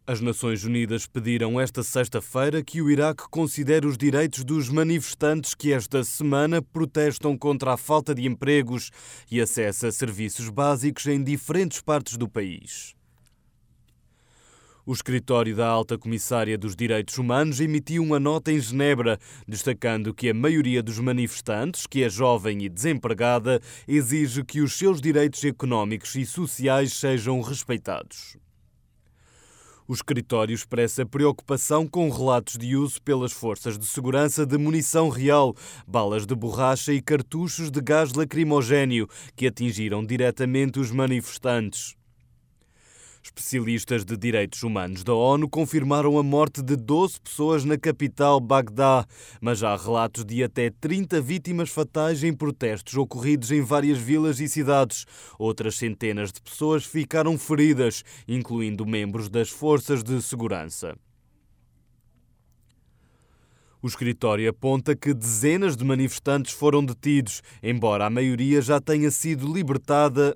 As Nações Unidas pediram esta sexta-feira que o Iraque considere os direitos dos manifestantes que esta semana protestam contra a falta de empregos e acesso a serviços básicos em diferentes partes do país. O escritório da Alta Comissária dos Direitos Humanos emitiu uma nota em Genebra, destacando que a maioria dos manifestantes, que é jovem e desempregada, exige que os seus direitos económicos e sociais sejam respeitados. O escritório expressa preocupação com relatos de uso pelas forças de segurança de munição real, balas de borracha e cartuchos de gás lacrimogéneo que atingiram diretamente os manifestantes. Especialistas de direitos humanos da ONU confirmaram a morte de 12 pessoas na capital, Bagdá, mas há relatos de até 30 vítimas fatais em protestos ocorridos em várias vilas e cidades. Outras centenas de pessoas ficaram feridas, incluindo membros das forças de segurança. O escritório aponta que dezenas de manifestantes foram detidos, embora a maioria já tenha sido libertada.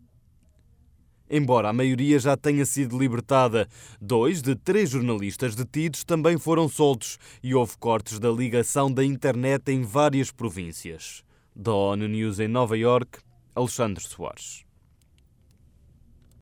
2 de 3 jornalistas detidos também foram soltos e houve cortes da ligação da internet em várias províncias. Da ONU News em Nova Iorque, Alexandre Soares.